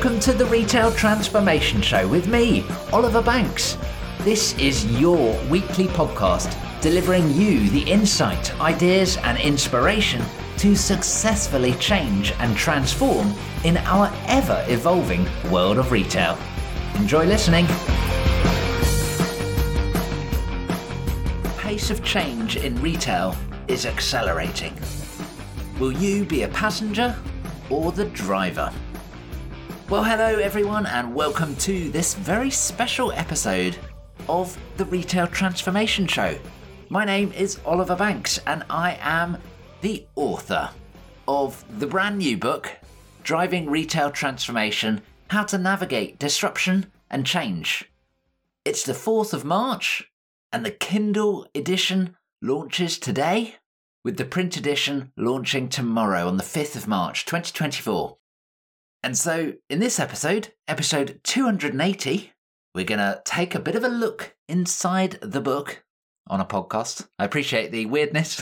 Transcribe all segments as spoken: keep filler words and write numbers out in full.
welcome to the Retail Transformation Show with me, Oliver Banks. This is your weekly podcast delivering you the insight, ideas and inspiration to successfully change and transform in our ever-evolving world of retail. Enjoy listening. The pace of change in retail is accelerating. Will you be a passenger or the driver? Well, hello everyone and welcome to this very special episode of the Retail Transformation Show. My name is Oliver Banks and I am the author of the brand new book, Driving Retail Transformation, How to Navigate Disruption and Change. It's the fourth of March and the Kindle edition launches today, with the print edition launching tomorrow on the fifth of March twenty twenty-four. And so in this episode, episode two hundred eighty, we're going to take a bit of a look inside the book on a podcast. I appreciate the weirdness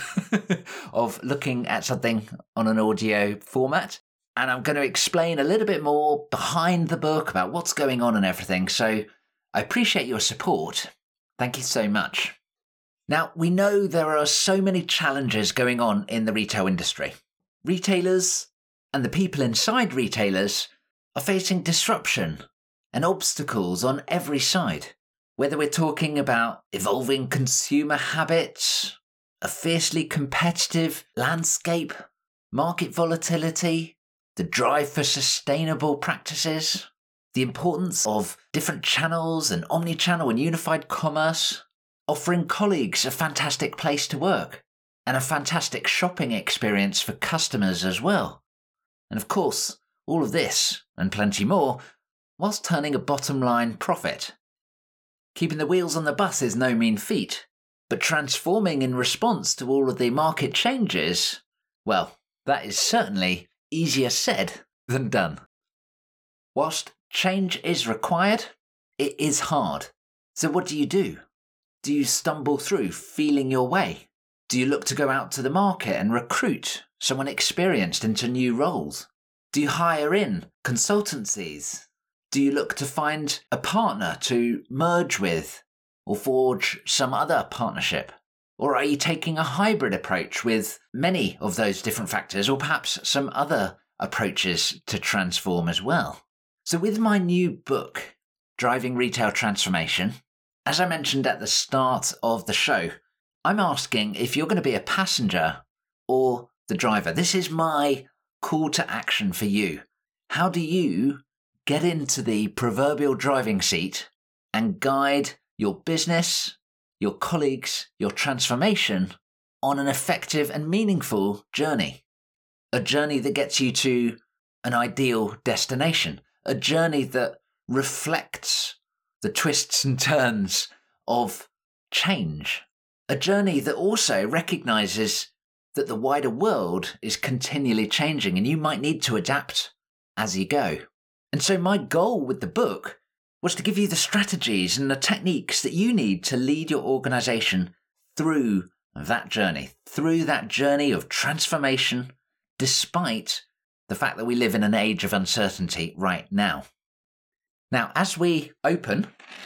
of looking at something on an audio format. And I'm going to explain a little bit more behind the book about what's going on and everything. So I appreciate your support. Thank you so much. Now, we know there are so many challenges going on in the retail industry. Retailers and the people inside retailers are facing disruption and obstacles on every side. Whether we're talking about evolving consumer habits, a fiercely competitive landscape, market volatility, the drive for sustainable practices, the importance of different channels and omni-channel and unified commerce, offering colleagues a fantastic place to work and a fantastic shopping experience for customers as well. And of course, all of this and plenty more whilst turning a bottom line profit. Keeping the wheels on the bus is no mean feat, but transforming in response to all of the market changes, well, that is certainly easier said than done. Whilst change is required, it is hard. So what do you do? Do you stumble through feeling your way? Do you look to go out to the market and recruit someone experienced into new roles? Do you hire in consultancies? Do you look to find a partner to merge with or forge some other partnership? Or are you taking a hybrid approach with many of those different factors or perhaps some other approaches to transform as well? So with my new book, Driving Retail Transformation, as I mentioned at the start of the show, I'm asking if you're going to be a passenger or the driver. This is my call to action for you. How do you get into the proverbial driving seat and guide your business, your colleagues, your transformation on an effective and meaningful journey? A journey that gets you to an ideal destination. A journey that reflects the twists and turns of change. A journey that also recognizes that the wider world is continually changing and you might need to adapt as you go. And so my goal with the book was to give you the strategies and the techniques that you need to lead your organization through that journey, through that journey of transformation, despite the fact that we live in an age of uncertainty right now. Now, as we open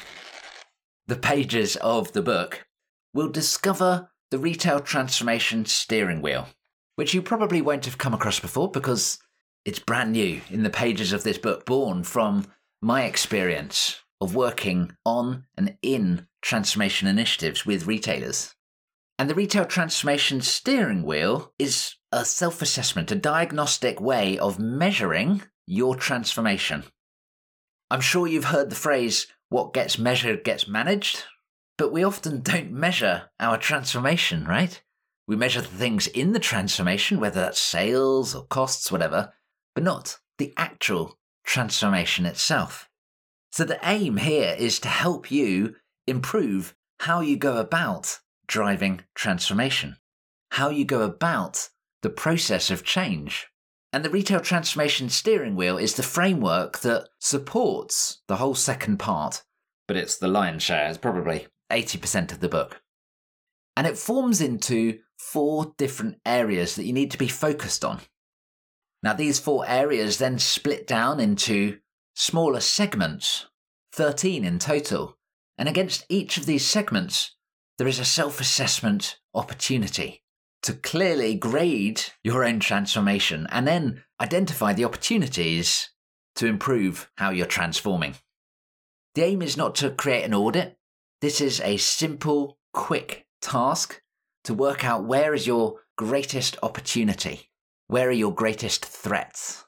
the pages of the book, we'll discover the Retail Transformation Steering Wheel, which you probably won't have come across before because it's brand new in the pages of this book, born from my experience of working on and in transformation initiatives with retailers. And the Retail Transformation Steering Wheel is a self-assessment, a diagnostic way of measuring your transformation. I'm sure you've heard the phrase, what gets measured gets managed. But we often don't measure our transformation, right? We measure the things in the transformation, whether that's sales or costs, whatever, but not the actual transformation itself. So the aim here is to help you improve how you go about driving transformation, how you go about the process of change. And the Retail Transformation Steering Wheel is the framework that supports the whole second part, but it's the lion's share, it's probably eighty percent of the book. And it forms into four different areas that you need to be focused on. Now, these four areas then split down into smaller segments, thirteen in total. And against each of these segments, there is a self-assessment opportunity to clearly grade your own transformation and then identify the opportunities to improve how you're transforming. The aim is not to create an audit. This is a simple, quick task to work out where is your greatest opportunity, where are your greatest threats.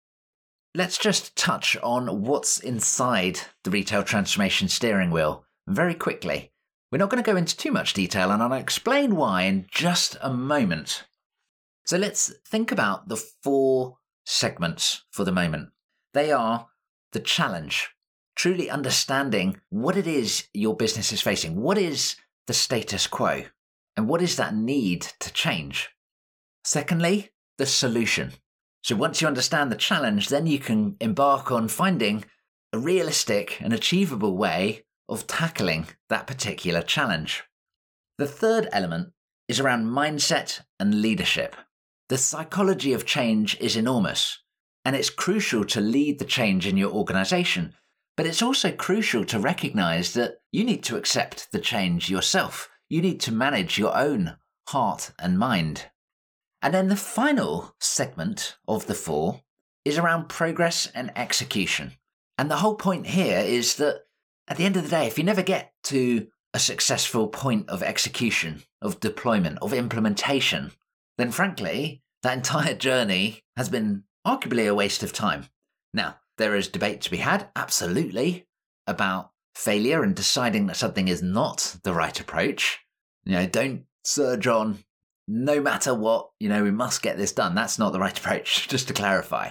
Let's just touch on what's inside the Retail Transformation Steering Wheel very quickly. We're not going to go into too much detail, and I'll explain why in just a moment. So let's think about the four segments for the moment. They are the challenge, truly understanding what it is your business is facing. What is the status quo? And what is that need to change? Secondly, the solution. So once you understand the challenge, then you can embark on finding a realistic and achievable way of tackling that particular challenge. The third element is around mindset and leadership. The psychology of change is enormous, and it's crucial to lead the change in your organization. But it's also crucial to recognize that you need to accept the change yourself. You need to manage your own heart and mind. And then the final segment of the four is around progress and execution. And the whole point here is that at the end of the day, if you never get to a successful point of execution, of deployment, of implementation, then frankly, that entire journey has been arguably a waste of time. Now, there is debate to be had, absolutely, about failure and deciding that something is not the right approach. You know, don't surge on, no matter what, you know, we must get this done. That's not the right approach, just to clarify.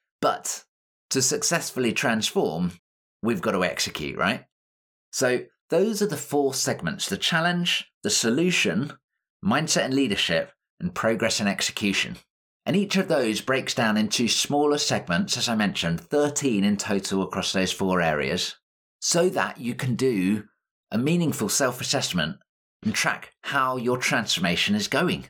But to successfully transform, we've got to execute, right? So those are the four segments: the challenge, the solution, mindset and leadership, and progress and execution. And each of those breaks down into smaller segments, as I mentioned, thirteen in total across those four areas, so that you can do a meaningful self-assessment and track how your transformation is going.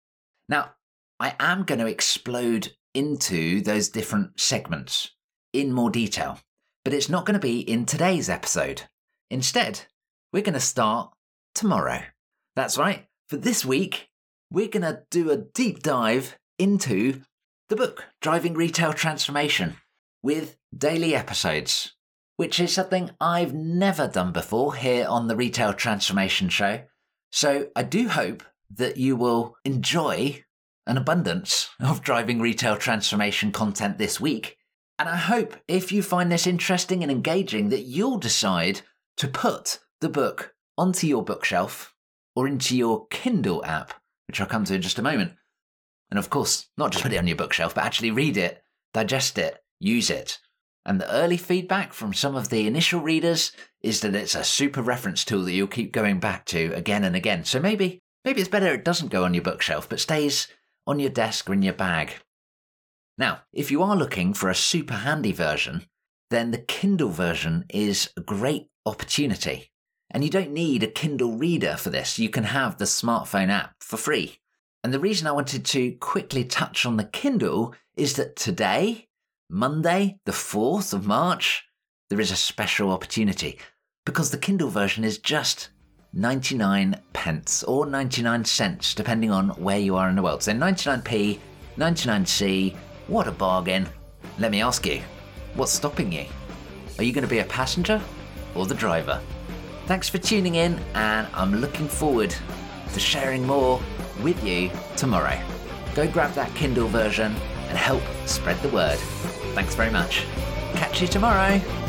Now, I am going to explode into those different segments in more detail, but it's not going to be in today's episode. Instead, we're going to start tomorrow. That's right. For this week, we're going to do a deep dive into the book, Driving Retail Transformation, with daily episodes, which is something I've never done before here on the Retail Transformation Show. So I do hope that you will enjoy an abundance of Driving Retail Transformation content this week. And I hope if you find this interesting and engaging that you'll decide to put the book onto your bookshelf or into your Kindle app, which I'll come to in just a moment. And of course, not just put it on your bookshelf, but actually read it, digest it, use it. And the early feedback from some of the initial readers is that it's a super reference tool that you'll keep going back to again and again. So maybe, maybe it's better it doesn't go on your bookshelf, but stays on your desk or in your bag. Now, if you are looking for a super handy version, then the Kindle version is a great opportunity. And you don't need a Kindle reader for this. You can have the smartphone app for free. And the reason I wanted to quickly touch on the Kindle is that today, Monday, the fourth of March, there is a special opportunity because the Kindle version is just ninety-nine pence or ninety-nine cents, depending on where you are in the world. So ninety-nine p, ninety-nine c, what a bargain. Let me ask you, what's stopping you? Are you going to be a passenger or the driver? Thanks for tuning in, and I'm looking forward to sharing more with you tomorrow. Go grab that Kindle version and help spread the word. Thanks very much. Catch you tomorrow.